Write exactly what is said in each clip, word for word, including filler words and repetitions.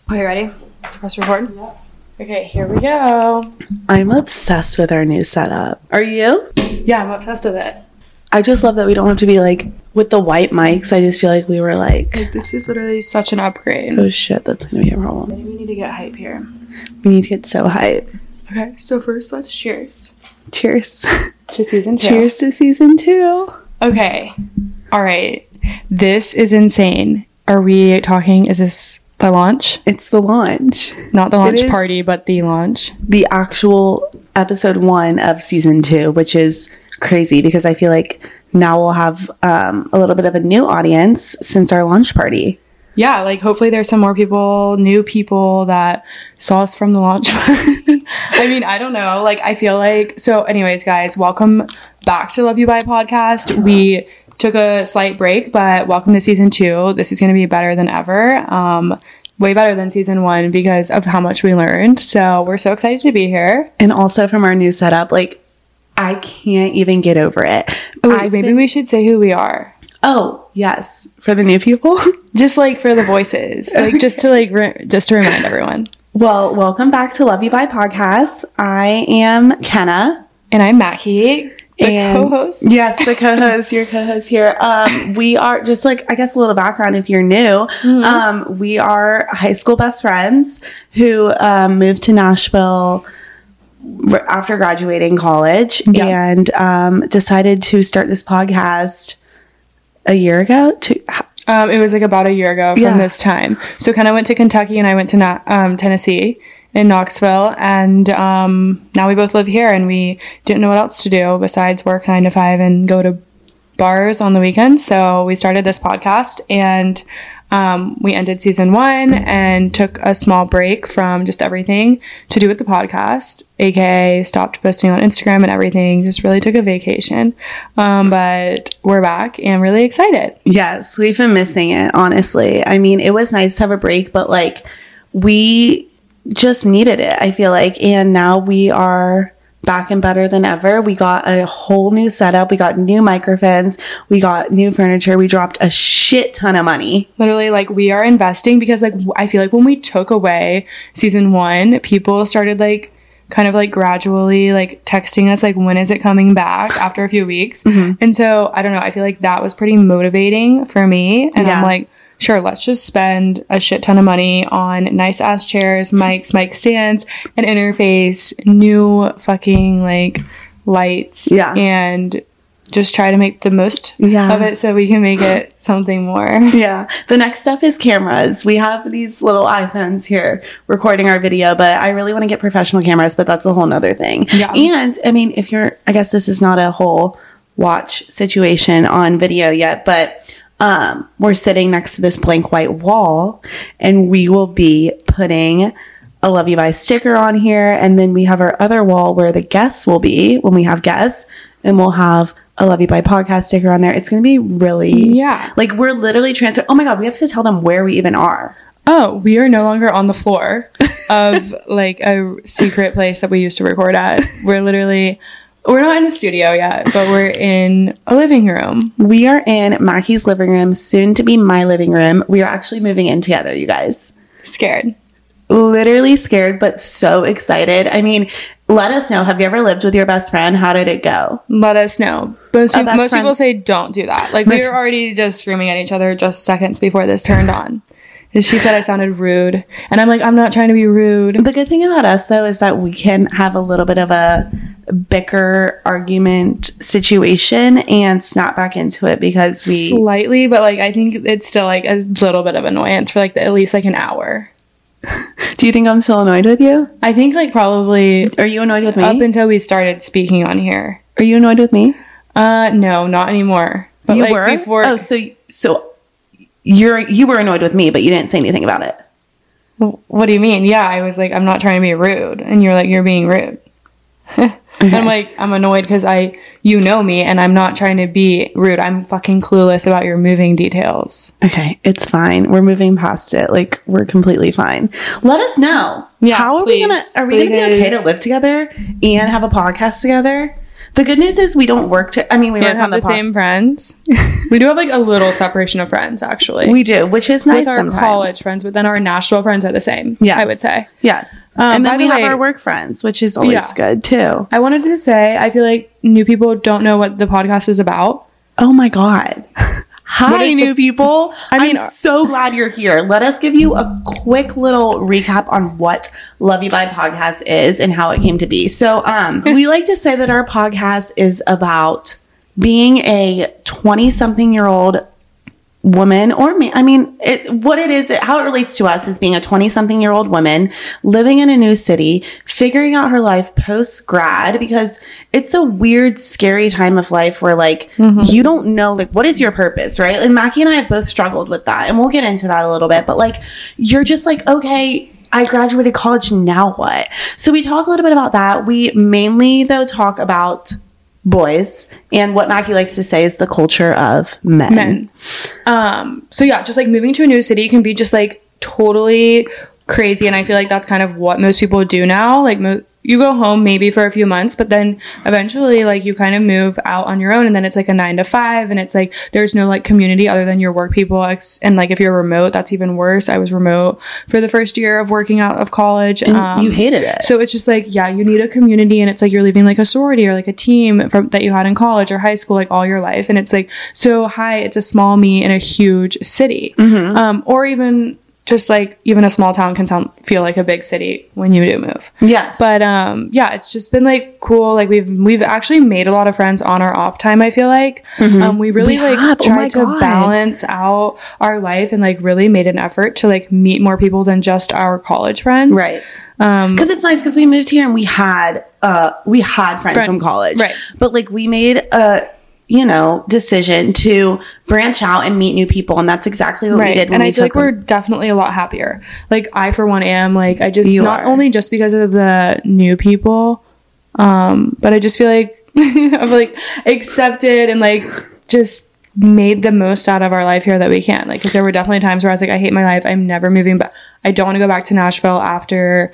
Are you ready? Press record? Yeah. Okay, here we go. I'm obsessed with our new setup. Are you? Yeah, I'm obsessed with it. I just love that we don't have to be like with the white mics. I just feel like we were like, Like, this is literally such an upgrade. oh shit, that's gonna be a I problem. think we need to get hype here. We need to get so hype. Okay, so first let's cheers. Cheers. To season two. Cheers to season two. Okay. All right. This is insane. Are we talking, is this the launch? It's the launch. Not the launch It is party, but the launch. The actual episode one of season two, which is crazy because I feel like now we'll have um, a little bit of a new audience since our launch party. Yeah, like hopefully there's some more people, new people that saw us from the launch party. I mean, I don't know. Like, I feel like, so anyways, guys, welcome back to Love You Bye podcast. We took a slight break, but welcome to season two. This is going to be better than ever. Um, way better than season one because of how much we learned. So we're so excited to be here. And also from our new setup, like, I can't even get over it. Oh, wait, I've maybe been- we should say who we are. Oh, yes. For the new people. Just like for the voices, like just to like, re- just to remind everyone. Well, welcome back to Love You Bye podcast. I am Kenna. And I'm Mackie, the and co-host. Yes, the co-host, your co-host here. Um, we are just like, I guess a little background if you're new. Mm-hmm. Um, we are high school best friends who um, moved to Nashville r- after graduating college Yeah. and um, decided to start this podcast a year ago. To Um, it was like about a year ago from Yeah. this time. So kind of went to Kentucky and I went to Na- um, Tennessee in Knoxville. And um, now we both live here and we didn't know what else to do besides work nine to five and go to bars on the weekends. So we started this podcast and um, we ended season one and took a small break from just everything to do with the podcast, aka stopped posting on Instagram and everything, just really took a vacation. Um, but we're back and really excited. Yes, we've been missing it, honestly. I mean, it was nice to have a break, but like we just needed it, I feel like. And now we are back and better than ever. We got a whole new setup. We got new microphones. We got new furniture. We dropped a shit ton of money. Literally, like, we are investing because, like, w- I feel like when we took away season one, people started, like, kind of, like, gradually, like, texting us, like, when is it coming back after a few weeks? Mm-hmm. And so, I don't know, I feel like that was pretty motivating for me. And Yeah. I'm like, sure, let's just spend a shit ton of money on nice ass chairs, mics, mic stands, an interface, new fucking, like, lights. Yeah. And just try to make the most Yeah. of it so we can make it something more. Yeah. The next step is cameras. We have these little iPhones here recording our video, but I really want to get professional cameras, but that's a whole nother thing. Yeah. And I mean, if you're, I guess this is not a whole watch situation on video yet, but um, we're sitting next to this blank white wall and we will be putting a Love You Bye sticker on here. And then we have our other wall where the guests will be when we have guests, and we'll have a Love You Bye podcast sticker on there. It's going to be really, Yeah. like, we're literally transfer. Oh my God, we have to tell them where we even are. Oh, we are no longer on the floor of like a secret place that we used to record at. We're literally, we're not in a studio yet, but we're in a living room. We are in Mackie's living room, soon to be my living room. We are actually moving in together, you guys. Scared. Literally scared, but so excited. I mean, let us know. Have you ever lived with your best friend? How did it go? Let us know. Most, A peop- best most friend- people say don't do that. Like, we Best- were already just screaming at each other just seconds before this turned on. And she said I sounded rude. And I'm like, I'm not trying to be rude. The good thing about us, though, is that we can have a little bit of a bicker argument situation and snap back into it because we... Slightly, but like, I think it's still like a little bit of annoyance for like the, at least like an hour. Do you think I'm still annoyed with you? I think like probably Are you annoyed with me? up until we started speaking on here. Are you annoyed with me? Uh, no, not anymore. But you like were? before. Oh, so so you're you were annoyed with me, but you didn't say anything about it. What do you mean? Yeah, I was like, I'm not trying to be rude, and you're like, you're being rude. And I'm like, I'm annoyed because I, you know me, and I'm not trying to be rude. I'm fucking clueless about your moving details. Okay, it's fine. We're moving past it. Like, we're completely fine. Let us know. Yeah, How are please, we gonna? Are we gonna be okay please. to live together and have a podcast together? The good news is we don't work to, I mean, we We work don't on have the, the pod- same friends. We do have like a little separation of friends, actually. We do, which is nice with our sometimes. college friends, but then our Nashville friends are the same. Yes. I would say. Yes. Um, and by then we the have way- our work friends, which is always Yeah. good too. I wanted to say, I feel like new people don't know what the podcast is about. Oh my God. What Hi, is new the- people. I mean, I'm so glad you're here. Let us give you a quick little recap on what Love You By Podcast is and how it came to be. So, um, we like to say that our podcast is about being a twenty-something year old woman, or me. I mean, it, what it is, how it relates to us is being a twenty-something year old woman living in a new city, figuring out her life post grad, because it's a weird, scary time of life where like you don't know like what is your purpose, right? And Mackie and I have both struggled with that, and we'll get into that a little bit. But like, you're just like, okay, I graduated college, now what? So we talk a little bit about that. We mainly though talk about boys, and what Mackie likes to say is the culture of men. Men. Um, so yeah, just like moving to a new city can be just like totally crazy, and I feel like that's kind of what most people do now. Like mo- you go home maybe for a few months, but then eventually like you kind of move out on your own, and then it's like a nine to five, and it's like there's no like community other than your work people. Ex- and like if you're remote, that's even worse. I was remote for the first year of working out of college. And Um, you hated it. So it's just like, yeah, you need a community, and it's like you're leaving like a sorority or like a team from that you had in college or high school like all your life, and it's like, so hi, it's a small me in a huge city. Um, or even just like even a small town can sound, feel like a big city when you do move. Yes. But um, yeah, it's just been like cool. Like we've we've actually made a lot of friends on our off time. I feel like um, we really We like have. Oh tried my to God. balance out our life and like really made an effort to like meet more people than just our college friends. right. Um, Because it's nice because we moved here and we had uh we had friends, from Friends, college. right. But like we made a you know decision to branch out and meet new people, and that's exactly what we right. did when And we I feel like took we're definitely a lot happier. Like I, for one, am like, I just, You not are. only just because of the new people, um, but I just feel like I've like accepted and like just made the most out of our life here that we can. Like, cause there were definitely times where I was like, I hate my life. I'm never moving, but I don't want to go back to Nashville after,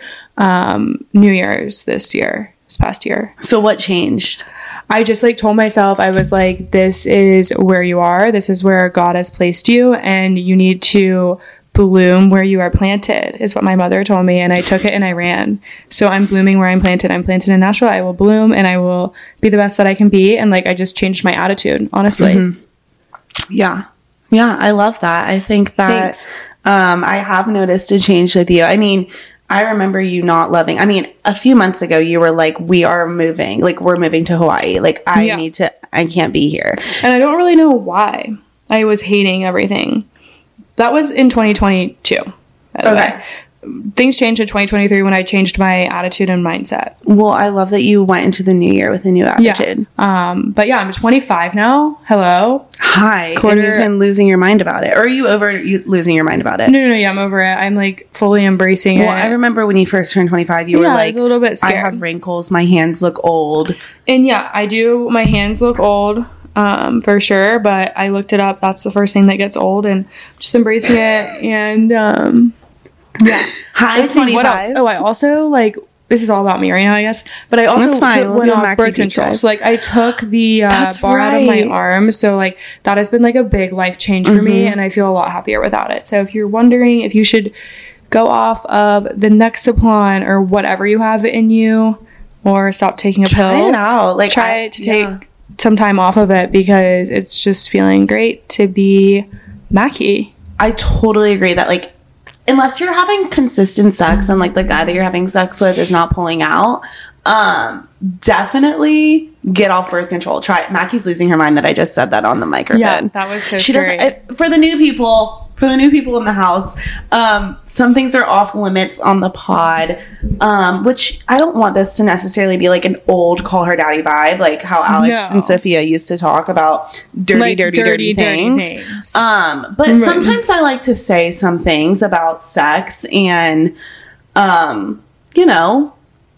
um, New Year's this year, this past year. So what changed? I just like told myself, I was like, this is where you are. This is where God has placed you, and you need to bloom where you are planted, is what my mother told me. And I took it and I ran. So I'm blooming where I'm planted. I'm planted in Nashville. I will bloom and I will be the best that I can be. And like, I just changed my attitude, honestly. Mm-hmm. Yeah. Yeah. I love that. I think that, Thanks. um, I have noticed a change with you. I mean, I remember you not loving, I mean, a few months ago, you were like, we are moving, like we're moving to Hawaii. Like I Yeah. need to, I can't be here. And I don't really know why I was hating everything. That was in twenty twenty-two. By the Okay. way. Things changed in twenty twenty-three when I changed my attitude and mindset. Well, I love that you went into the new year with a new attitude. Yeah. Um, but yeah, I'm twenty-five now. Hello. Hi. Quarter- And you've been losing your mind about it. Or are you over you losing your mind about it? No, no, no. Yeah, I'm over it. I'm like fully embracing Well, it. I remember when you first turned twenty-five, you Yeah, were I like, was a little bit I scared. have wrinkles, my hands look old. And yeah, I do. My hands look old, um, for sure. But I looked it up. That's the first thing that gets old, and just embracing it. And um, yeah. Hi, Let's see, what else? twenty-five. Oh, I also like. This is all about me right now, I guess. But I also That's fine. took, We'll went do a off Mackie birth deep control. dive. So like I took the uh, That's bar out of my right. arm. So like that has been like a big life change for me, Mm-hmm. and I feel a lot happier without it. So if you're wondering if you should go off of the Nexaplon or whatever you have in you, or stop taking a Try pill, it out. Like try I- to take yeah. some time off of it, because it's just feeling great to be Mackie. I totally agree that like unless you're having consistent sex and like the guy that you're having sex with is not pulling out, um, definitely get off birth control. Try it. Mackie's losing her mind that I just said that on the microphone. that was so she scary. doesn't it, for the new people for the new people in the house, um, some things are off limits on the pod, um, which I don't want this to necessarily be like an old call her daddy vibe, like how Alex No. and Sophia used to talk about dirty, Like, dirty, dirty, dirty, dirty things. things. Um, but Right. sometimes I like to say some things about sex and, um, you know,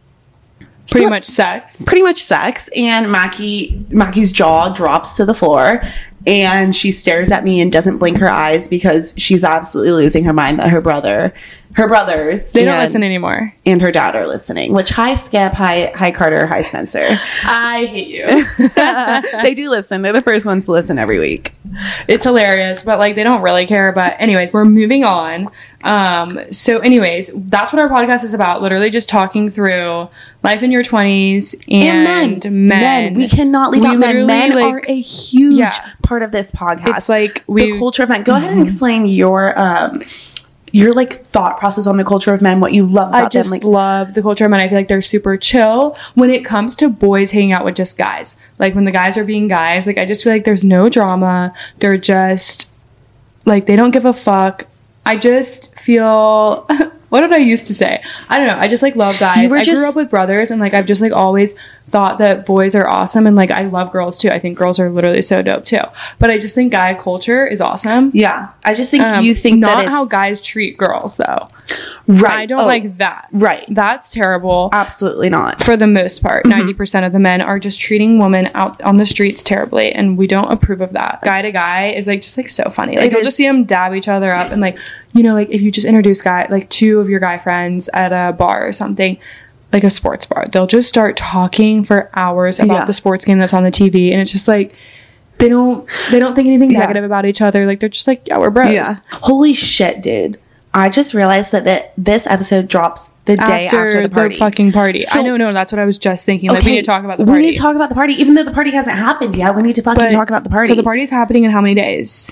Pretty much sex. pretty much sex. And Mackie, Mackie's jaw drops to the floor. and she stares at me and doesn't blink her eyes because she's absolutely losing her mind that her brother, her brothers, they and, don't listen anymore, and her dad are listening. Which, hi Skip, hi hi Carter, hi Spencer. I hate you. They do listen. They're the first ones to listen every week. It's hilarious, but like they don't really care. But anyways, we're moving on. Um, so anyways, that's what our podcast is about. Literally just talking through life in your twenties and, and men. men. men. We cannot leave we out men. Men like, are a huge yeah. part of this podcast. It's like we the culture of men. Go mm-hmm. ahead and explain your um your like thought process on the culture of men, what you love about I just them. Like, love the culture of men. I feel like they're super chill when it comes to boys hanging out with just guys. Like when the guys are being guys, like I just feel like there's no drama. They're just like, they don't give a fuck. I just feel, what did I used to say? I don't know. I just like love guys. I just, grew up with brothers and like I've just like always thought that boys are awesome, and like I love girls too. I think girls are literally so dope too. But I just think guy culture is awesome. Yeah. I just think um, you think not that it's... how guys treat girls though. Right. I don't oh, like that. Right. That's terrible. Absolutely not. For the most part, mm-hmm. ninety percent of the men are just treating women out on the streets terribly, and we don't approve of that. Guy to guy is like just like so funny. Like it you'll is. just see them dab each other up, and like, you know, like if you just introduce guy like two of your guy friends at a bar or something, like a sports bar, they'll just start talking for hours about yeah. the sports game that's on the T V, and it's just like they don't they don't think anything yeah. negative about each other. Like they're just like, yeah, we're bros. Yeah. Holy shit, dude. I just realized that, that this episode drops the day after, after the party. the fucking party. So, I know, no, that's what I was just thinking. Like, okay, we need to talk about the party. We need to talk about the party, even though the party hasn't happened yet. We need to fucking but, talk about the party. So the party's happening in how many days?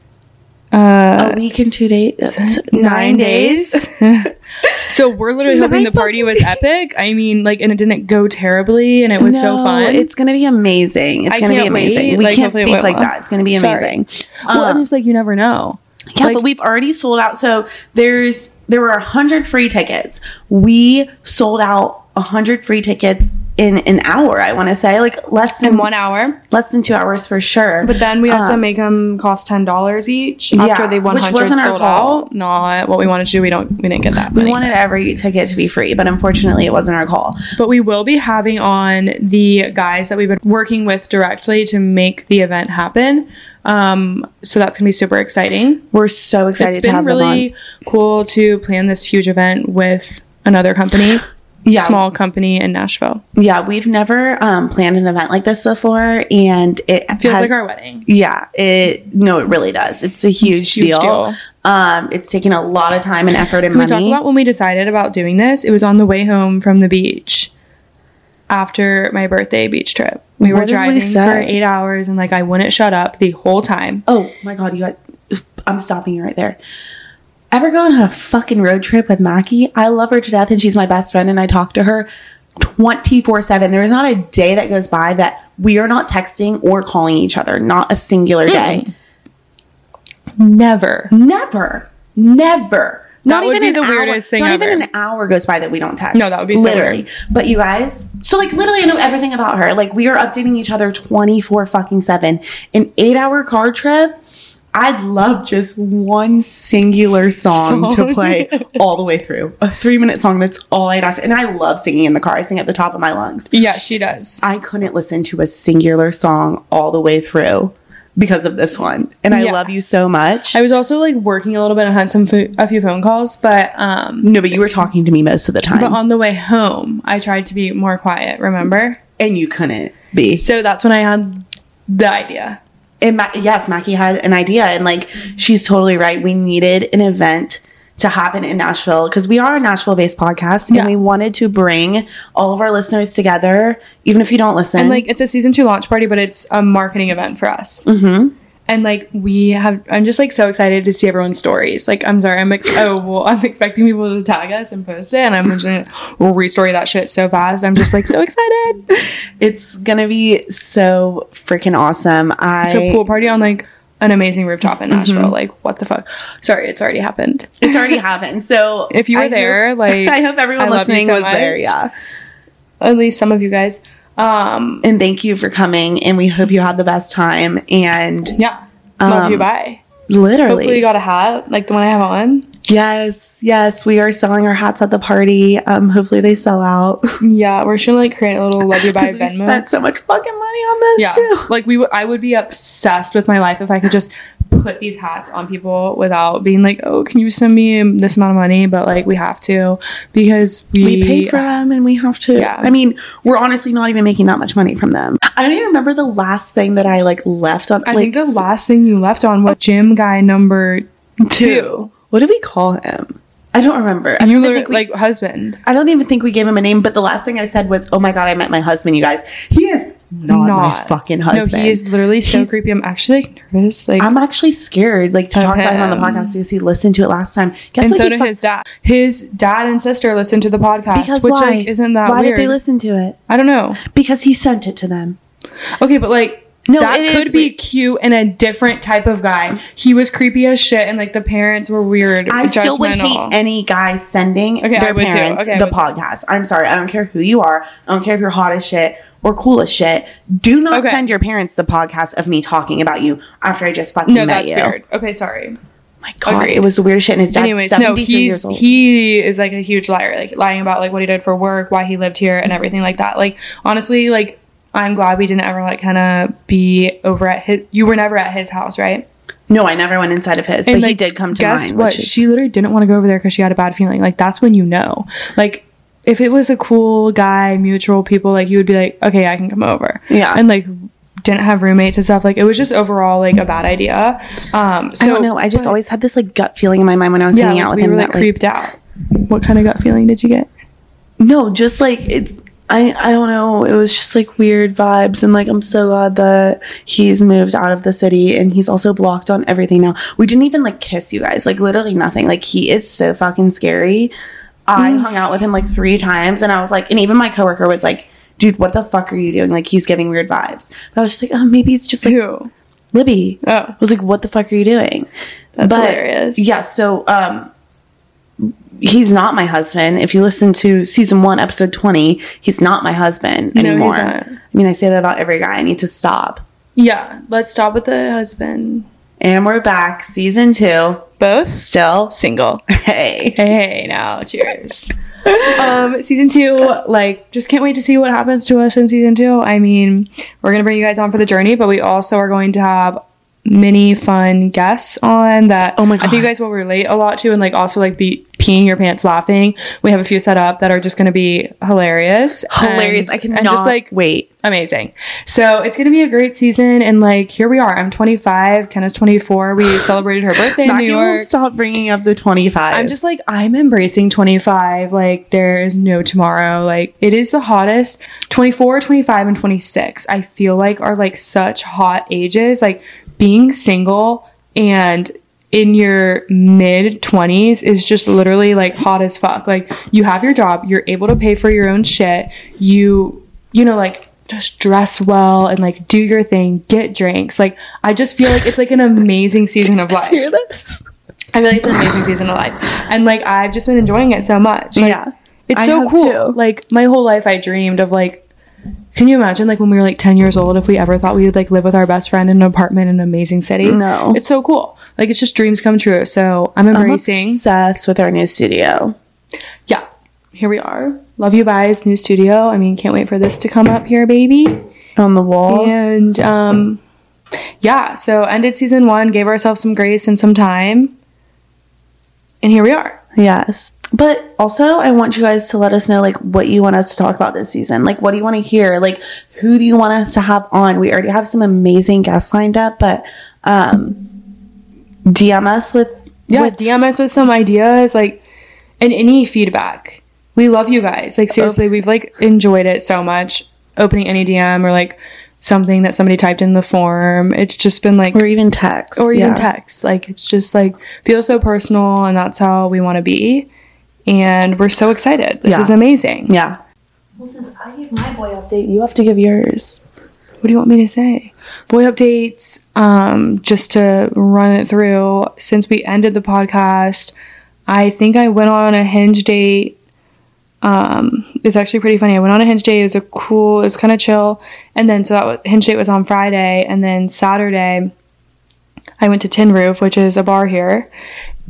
Uh, a week and two days. Nine, nine days. So we're literally hoping the party was epic. I mean, like, and it didn't go terribly, and it was no, so fun. It's gonna be amazing. It's I gonna be amazing. Wait. We like, can't speak like well. that. It's gonna be amazing. Well, um, I'm just like, you never know. Yeah, like, but we've already sold out. So there's there were a hundred free tickets. We sold out a hundred free tickets in an hour. I want to say like less than in one hour, less than two hours for sure. But then we had um, to make them cost ten dollars each after yeah, they one hundred sold out. Not what we wanted to do. We don't. We didn't get that. We money. wanted every ticket to be free, but unfortunately, it wasn't our call. But we will be having on the guys that we've been working with directly to make the event happen. Um, so that's gonna be super exciting. We're so excited it's to have them on. It's been really cool to plan this huge event with another company. Yeah. Small company in Nashville. Yeah, we've never um, planned an event like this before, and it feels has, like our wedding. Yeah, it no, it really does. It's a huge, it's a huge deal. deal. Um, it's taken a lot of time and effort and Can money. we talk about when we decided about doing this? It was on the way home from the beach after my birthday beach trip. We what were driving we for eight hours, and like I wouldn't shut up the whole time. Oh my god, you got! I'm stopping you right there. Ever go on a fucking road trip with Mackie? I love her to death, and she's my best friend, and I talk to her twenty-four seven. There is not a day that goes by that we are not texting or calling each other. Not a singular day. Mm. Never. Never. Never. That not would even be the hour, weirdest thing not ever. Not even an hour goes by that we don't text. No, that would be so literally. Weird. But you guys, so like literally I know everything about her. Like we are updating each other twenty-four fucking seven. An eight hour car trip. I'd love just one singular song, song to play all the way through. A three minute song. That's all I'd ask. And I love singing in the car. I sing at the top of my lungs. Yeah, she does. I couldn't listen to a singular song all the way through because of this one. And I yeah. love you so much. I was also like working a little bit and had some fo- a few phone calls, but um no, but you were talking to me most of the time. But on the way home, I tried to be more quiet, remember? And you couldn't be. So that's when I had the idea. And Ma- yes, Mackie had an idea, and like she's totally right. We needed an event to happen in Nashville because we are a Nashville-based podcast, and yeah. we wanted to bring all of our listeners together, even if you don't listen. And like it's a season two launch party, but it's a marketing event for us. Mm-hmm. And like we have, I'm just like so excited to see everyone's stories. Like I'm sorry, I'm ex- oh well, I'm expecting people to tag us and post it, and I'm just gonna we'll restory that shit so fast. I'm just like so excited. It's gonna be so freaking awesome. I it's a pool party on like an amazing rooftop in Nashville. Mm-hmm. Like what the fuck? Sorry, it's already happened. It's already happened. So if you were I there, hope, like I hope everyone I listening so was much. there. Yeah, at least some of you guys. Um, and thank you for coming, and we hope you had the best time. And yeah, love um, you. Bye. Literally, hopefully you got a hat like the one I have on. Yes, yes, we are selling our hats at the party. Um, hopefully they sell out. Yeah, we're gonna like create a little love you by We Venmo. spent so much fucking money on this Yeah, too. like we, w- I would be obsessed with my life if I could just put these hats on people without being like, oh, can you send me this amount of money? But like we have to because we, We paid for them and we have to. Yeah. I mean, we're honestly not even making that much money from them. I don't even remember the last thing that I like left on. I like, think the last thing you left on was gym guy number two. two. What did we call him? I don't remember. I And don't, you're even literally think we, like husband. I don't even think we gave him a name, but the last thing I said was, oh my God, I met my husband, you guys. He is not, my fucking husband. No, he is literally so He's- creepy. I'm actually like nervous. Like I'm actually scared, like, to Of talk about him on the him. podcast because he listened to it last time. Guess and what so he did fu- his dad. His dad and sister listened to the podcast, Because which why? like isn't that why weird? did they listen to it? I don't know. Because he sent it to them. Okay, but like No, that it could is be weird. cute and a different type of guy. He was creepy as shit, and like the parents were weird. I still would judgmental. hate any guy sending Okay, I their would too. parents Okay, I the would too. podcast. I'm sorry. I don't care who you are. I don't care if you're hot as shit or cool as shit. Do not Okay. send your parents the podcast of me talking about you after I just fucking No, met that's you. weird. Okay, sorry. My God, Agreed. it was the weirdest shit. And his dad's Anyways, no, seventy-three he's years old. he is like a huge liar, like lying about like what he did for work, why he lived here, and everything like that. Like honestly, like I'm glad we didn't ever like kind of be over at his. You were never at his house, right? No, I never went inside of his, but And, he like, did come to guess mine. what? Which is, She literally didn't want to go over there because she had a bad feeling. Like that's when you know. Like if it was a cool guy, mutual people, like you would be like, okay, I can come over. Yeah. And like didn't have roommates and stuff. Like it was just overall like a bad idea. Um, so I don't know. I just but- always had this like gut feeling in my mind when I was yeah, hanging like, out with we him. were that like like, creeped out. What kind of gut feeling did you get? no, just like it's. I, I don't know. It was just like weird vibes. And like, I'm so glad that he's moved out of the city and he's also blocked on everything now. We didn't even like kiss, you guys. Like, literally nothing. Like, he is so fucking scary. I hung out with him like three times and I was like, and even my coworker was like, dude, what the fuck are you doing? Like, he's giving weird vibes. But I was just like, oh, maybe it's just like Who? Libby. Oh. I was like, what the fuck are you doing? That's hilarious. Yeah. So, um, he's not my husband. If you listen to season one, episode twenty, he's not my husband No, he's anymore. not. I mean, I say that about every guy. I need to stop. Yeah. Let's stop with the husband. And we're back, season two. Both Still, single. hey. Hey, now cheers. um, season two, like, just can't wait to see what happens to us in season two. I mean, we're gonna bring you guys on for the journey, but we also are going to have many fun guests on that. Oh my I think you God. guys will relate a lot to, and like also like be peeing your pants laughing. We have a few set up that are just gonna be hilarious, Hilarious. and- I cannot and just like wait. amazing. So it's gonna be a great season, and like here we are. I'm twenty-five. Kenna's twenty-four. We celebrated her birthday in New Maggie won't York. stop bringing up the twenty-five. I'm just like, I'm embracing twenty-five. Like, there is no tomorrow. Like, it is the hottest. twenty-four, twenty-five, and twenty-six, I feel like are like such hot ages. Like, being single and in your mid twenties is just literally like hot as fuck. Like, you have your job, you're able to pay for your own shit. You, you know, like, just dress well and like do your thing, get drinks. Like, I just feel like it's like an amazing season of life. hear this. I feel like it's an amazing season of life. And like I've just been enjoying it so much. Like, Yeah. It's I so have cool. too. Like my whole life I dreamed of like can you imagine like when we were like ten years old if we ever thought we would like live with our best friend in an apartment in an amazing city? No. It's so cool. Like it's just dreams come true. So I'm I'm embracing. obsessed with our new studio. Yeah. Here we are. Love You Bye's new studio. I mean, can't wait for this to come up here, baby. On the wall. And um yeah, so ended season one, gave ourselves some grace and some time. And here we are. Yes. But also, I want you guys to let us know, like, what you want us to talk about this season. Like, what do you want to hear? Like, who do you want us to have on? We already have some amazing guests lined up, but um, D M us with... Yeah, with, D M us with some ideas, like, and any feedback. We love you guys. Like, seriously, we've, like, enjoyed it so much. Opening any D M or, like, something that somebody typed in the form. It's just been, like... Or even text. Or even yeah. text. Like, it's just, like, feels so personal, and that's how we want to be. And we're so excited. This Yeah. is amazing. Yeah. Well, since I gave my boy update, you have to give yours. What do you want me to say? Boy updates, um, just to run it through. Since we ended the podcast, I think I went on a Hinge date. Um, it's actually pretty funny. I went on a Hinge date. It was a cool, it was kind of chill. And then, so that was, Hinge date was on Friday. And then Saturday, I went to Tin Roof, which is a bar here.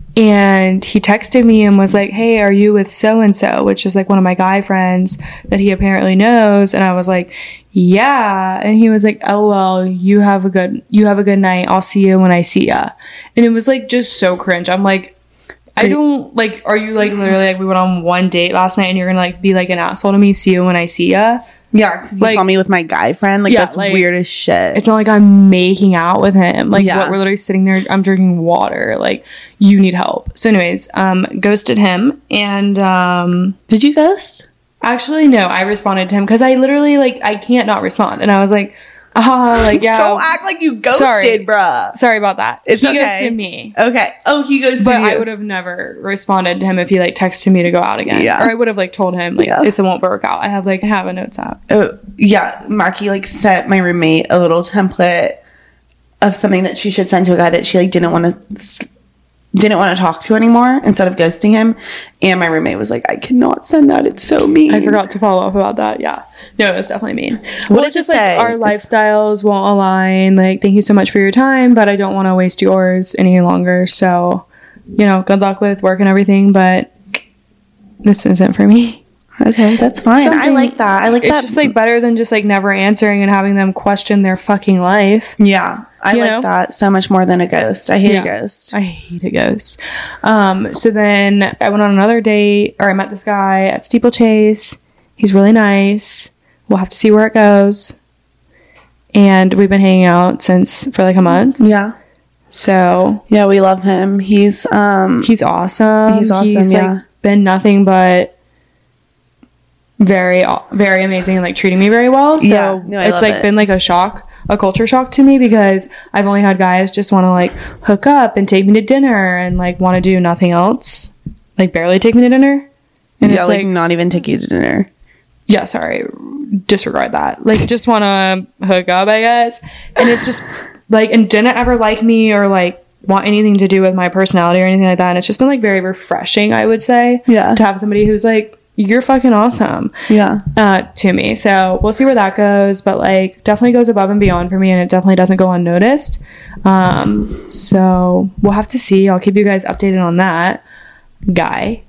And he texted me and was like, hey, are you with so-and-so, which is like one of my guy friends that he apparently knows. And I was like, yeah. And he was like, lol, you have a good, you have a good night. I'll see you when I see ya. And it was like, just so cringe. I'm like, I don't like, are you like literally like we went on one date last night and you're gonna like be like an asshole to me, see you when I see ya? Yeah, because you like, saw me with my guy friend. Like, yeah, that's like, weird as shit. It's not like I'm making out with him. Like, yeah. what, we're literally sitting there. I'm drinking water. Like, you need help. So, anyways, um, ghosted him. And um, did you ghost? Actually, no. I responded to him because I literally like I can't not respond. And I was like, ah, like yeah. Don't act like you ghosted, sorry. bruh. Sorry about that. It's he okay. ghosted me. Okay. Oh, he ghosted but you. I would have never responded to him if he like texted me to go out again. Yeah. Or I would have like told him like yeah. this won't work out. I have like I have a notes app. Oh yeah, Marky like sent my roommate a little template of something that she should send to a guy that she like didn't want to didn't want to talk to anymore instead of ghosting him. And my roommate was like, I cannot send that. It's so mean. I forgot to follow up about that. Yeah. No, it was definitely mean. What well, did it's just it say? Like our lifestyles won't align. Like, thank you so much for your time, but I don't want to waste yours any longer. So, you know, good luck with work and everything, but this isn't for me. Okay, that's fine. Something, I like that. I like it's that. It's just like better than just like never answering and having them question their fucking life. Yeah. I you like know? that so much more than a ghost. I hate yeah. a ghost. I hate a ghost. Um, so then I went on another date, or I met this guy at Steeplechase. He's really nice. We'll have to see where it goes. And we've been hanging out since for like a month. Yeah. So yeah, we love him. He's um he's awesome. He's awesome. He's yeah. like been nothing but very very amazing and like treating me very well. So yeah. no, I it's love like it. been like a shock. A culture shock to me because I've only had guys just want to like hook up and take me to dinner and like want to do nothing else, like barely take me to dinner. And yeah, it's like, like not even take you to dinner. Yeah, sorry, disregard that. Like just want to hook up, I guess. And it's just like, and didn't ever like me or like want anything to do with my personality or anything like that. And it's just been like very refreshing, I would say. Yeah, to have somebody who's like, you're fucking awesome. Yeah. Uh, to me. So we'll see where that goes. But like definitely goes above and beyond for me and it definitely doesn't go unnoticed. Um, so we'll have to see. I'll keep you guys updated on that guy.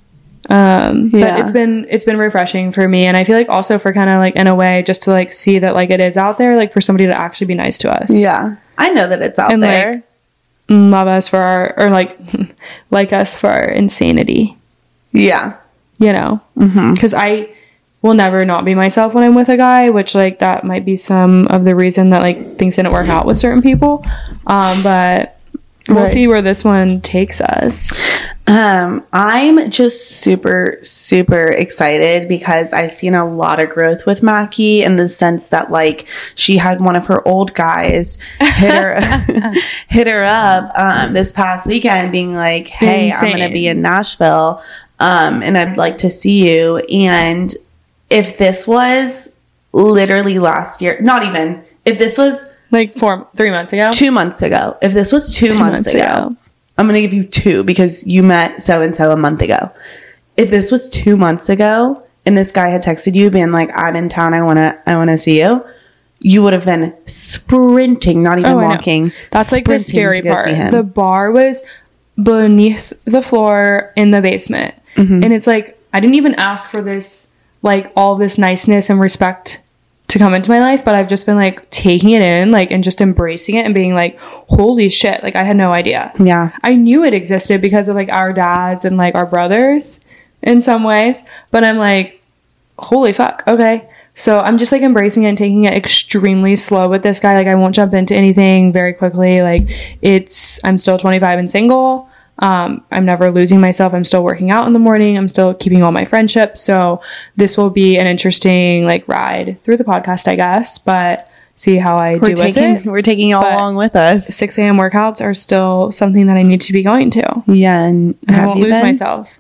Um, yeah. but it's been, it's been refreshing for me. And I feel like also for kind of like in a way just to like see that like it is out there, like for somebody to actually be nice to us. Yeah. I know that it's out and, there. Like, love us for our, or like, like us for our insanity. Yeah. You know, because mm-hmm. I will never not be myself when I'm with a guy, which like that might be some of the reason that like things didn't work out with certain people. Um, but we'll right. see where this one takes us. Um, I'm just super, super excited because I've seen a lot of growth with Maki in the sense that like she had one of her old guys hit her, hit her up um, this past weekend being like, hey, Insane. I'm going to be in Nashville. Um, and I'd like to see you. And if this was literally last year, not even, if this was like four, three months ago, two months ago, if this was two, two months, months ago, ago, I'm going to give you two because you met so-and-so a month ago. If this was two months ago and this guy had texted you being like, I'm in town, I want to, I want to see you, you would have been sprinting, not even oh, walking. That's like the scary part. The bar was beneath the floor in the basement. Mm-hmm. And it's like, I didn't even ask for this, like all this niceness and respect to come into my life, but I've just been like taking it in, like, and just embracing it and being like, holy shit, like I had no idea. Yeah. I knew it existed because of like our dads and like our brothers in some ways, but I'm like, holy fuck. Okay. So I'm just like embracing it and taking it extremely slow with this guy. Like I won't jump into anything very quickly. Like it's, I'm still twenty-five and single. Um, I'm never losing myself. I'm still working out in the morning. I'm still keeping all my friendships. So this will be an interesting like ride through the podcast, I guess, but see how I we're do taking, with it. We're taking you all but along with us. six a.m. workouts are still something that I need to be going to. Yeah. And, and I won't lose been? myself.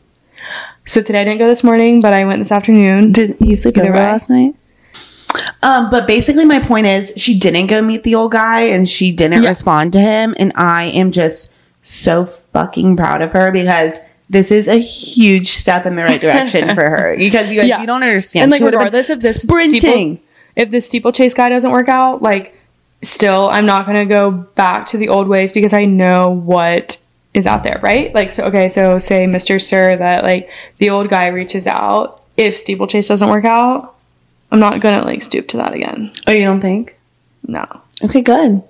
So today I didn't go this morning, but I went this afternoon. Did he sleep over last night? Um, but basically my point is she didn't go meet the old guy and she didn't yeah. respond to him. And I am just so fucking proud of her because this is a huge step in the right direction for her because you guys, yeah. you don't understand. And like, regardless of this sprinting, steeple, if this steeplechase guy doesn't work out, like still, I'm not going to go back to the old ways because I know what is out there, right? Like, so, okay, so say Mister Sir that, like, the old guy reaches out. If steeplechase doesn't work out, I'm not gonna, like, stoop to that again. Oh, you don't think? No. Okay, good.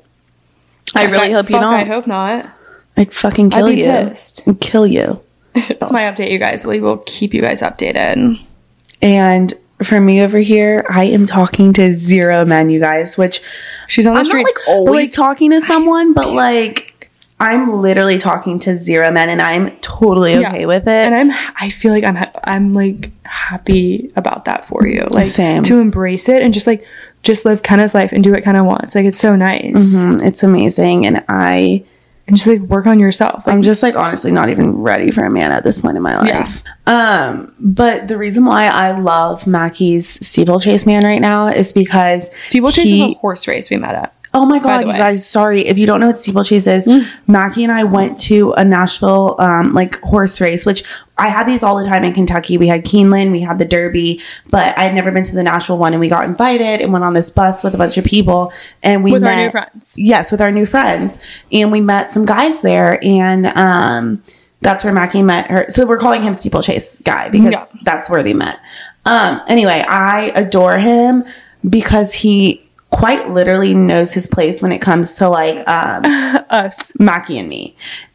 I really I, hope you fuck, don't. I hope not. I'd fucking kill I'd be you. pissed. I'd kill you. That's my update, you guys. We will keep you guys updated. And for me over here, I am talking to zero men, you guys, which she's on the I'm street. not, like, always like, talking to someone, but, like, I'm literally talking to zero men, and I'm totally okay yeah. with it. And I'm, I feel like I'm, ha- I'm like happy about that for you. Like, Same. To embrace it and just like, just live Kenna's life and do what Kenna wants. Like, it's so nice. Mm-hmm. It's amazing, and I and just like work on yourself. Like, I'm just like honestly not even ready for a man at this point in my life. Yeah. Um, but the reason why I love Mackie's steeplechase man right now is because steeplechase he, is a horse race we met at. Oh my God, you guys, sorry. If you don't know what steeplechase is, mm. Mackie and I went to a Nashville, um, like horse race, which I had these all the time in Kentucky. We had Keeneland, we had the Derby, but I had never been to the Nashville one, and we got invited and went on this bus with a bunch of people, and we with met, our new friends. Yes, with our new friends. And we met some guys there, and, um, that's where Mackie met her. So we're calling him steeplechase guy because yeah. that's where they met. Um, anyway, I adore him because he quite literally knows his place when it comes to like um us, Mackie and me.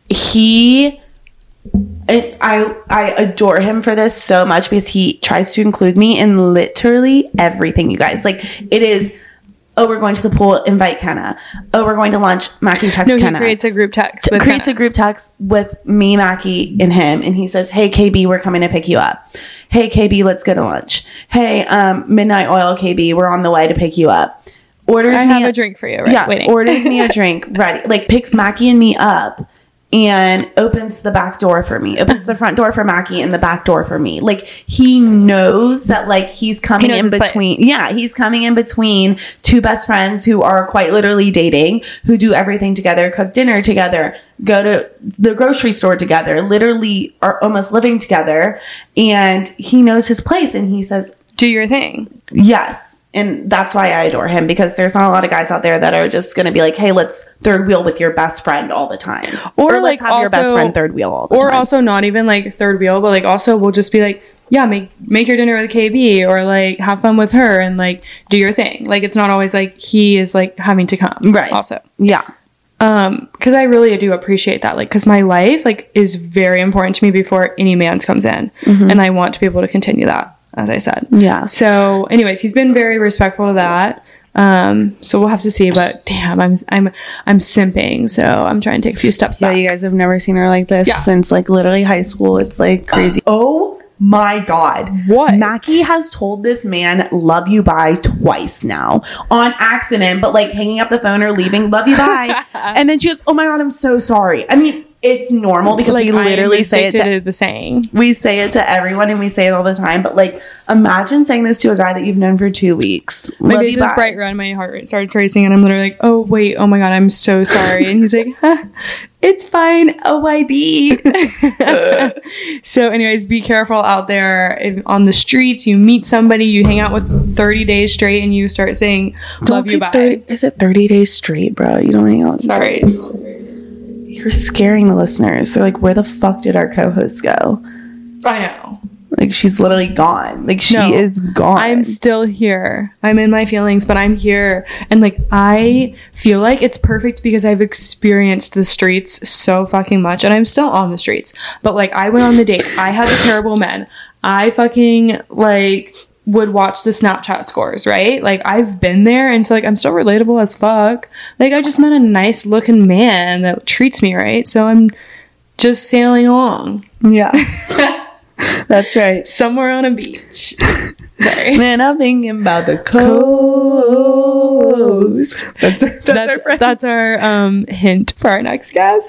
He it, I I adore him for this so much because he tries to include me in literally everything, you guys. Like, it is, oh, we're going to the pool, invite Kenna. Oh, we're going to lunch, Mackie text no, he Kenna. creates a group text. With creates Kenna. a group text with me, Mackie, and him, and he says, "Hey, K B, we're coming to pick you up. Hey, K B, let's go to lunch. Hey, um, Midnight Oil, K B, we're on the way to pick you up." Orders I me have a, a drink for you. Right? Yeah, Waiting. orders me a drink. Ready. Like, picks Mackie and me up and opens the back door for me. Opens the front door for Mackie and the back door for me. Like, he knows that, like, he's coming he in between. Place. Yeah, he's coming in between two best friends who are quite literally dating, who do everything together, cook dinner together, go to the grocery store together, literally are almost living together. And he knows his place, and he says, "Do your thing." Yes. And that's why I adore him, because there's not a lot of guys out there that are just going to be like, "Hey, let's third wheel with your best friend all the time." Or, or like let's have also, your best friend third wheel all the or time. Or also not even like third wheel, but like also we'll just be like, yeah, make make your dinner with K B, or like have fun with her and like do your thing. Like, it's not always like he is like having to come. Right. Also. Yeah. Um, because I really do appreciate that. Like, because my life like is very important to me before any man's comes in. Mm-hmm. And I want to be able to continue that. As I said. Yeah. So anyways, he's been very respectful of that. Um, so we'll have to see, but damn, I'm, I'm, I'm simping. So I'm trying to take a few steps back. Yeah. You guys have never seen her like this yeah. since like literally high school. It's like crazy. Oh my God. What? Mackie has told this man, "Love you, bye" twice now on accident, but like hanging up the phone or leaving, "Love you, bye." And then she goes, "Oh my God, I'm so sorry." I mean, it's normal because like, we literally say it to the saying. We say it to everyone and we say it all the time. But like, imagine saying this to a guy that you've known for two weeks. My Love face is bright red. My heart rate started racing, and I'm literally like, "Oh wait, oh my God, I'm so sorry." And he's like, huh, "It's fine, O Y B." So, anyways, be careful out there if, on the streets. You meet somebody, you hang out with thirty days straight, and you start saying, "Love you, bye." thirty, is it thirty days straight, bro? You don't hang out. Sorry. You're scaring the listeners. They're like, "Where the fuck did our co-host go?" I know. Like, she's literally gone. Like, she no, is gone. I'm still here. I'm in my feelings, but I'm here. And like, I feel like it's perfect because I've experienced the streets so fucking much, and I'm still on the streets. But like, I went on the dates. I had the terrible men. I fucking like would watch the Snapchat scores, right? Like, I've been there, and so like I'm still relatable as fuck. Like, I just met a nice looking man that treats me right, so I'm just sailing along. Yeah. That's right. Somewhere on a beach. Sorry. Man, I'm thinking about the coast. That's our, that's, that's, our, that's our um hint for our next guest.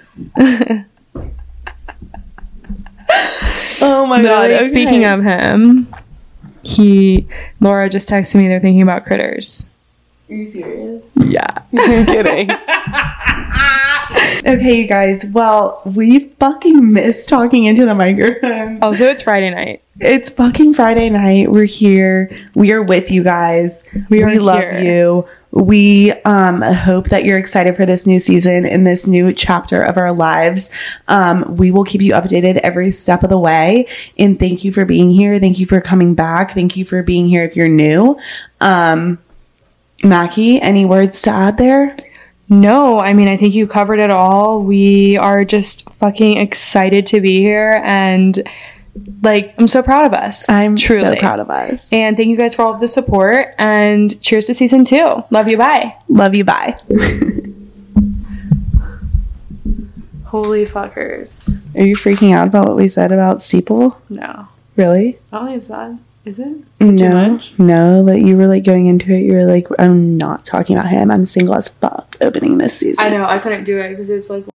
Oh my God. Okay. Speaking of him, he Laura just texted me they're thinking about Critters. Are you serious? Yeah. I'm kidding. Okay, you guys. Well, we fucking miss talking into the microphone. Also, it's Friday night. It's fucking Friday night. We're here. We are with you guys. We are love here. you. We um, hope that you're excited for this new season and this new chapter of our lives. Um, we will keep you updated every step of the way. And thank you for being here. Thank you for coming back. Thank you for being here if you're new. Um, Mackie, any words to add there? No, I mean, I think you covered it all. We are just fucking excited to be here, and like, I'm so proud of us. I'm truly so proud of us. And thank you guys for all of the support, and cheers to season two. Love you. Bye. Love you. Bye. Holy fuckers. Are you freaking out about what we said about Steeple? No. Really? I don't think it's bad. Is it? No, no, but you were like going into it. You were like, I'm not talking about him. I'm single as fuck opening this season. I know. I couldn't do it because it's like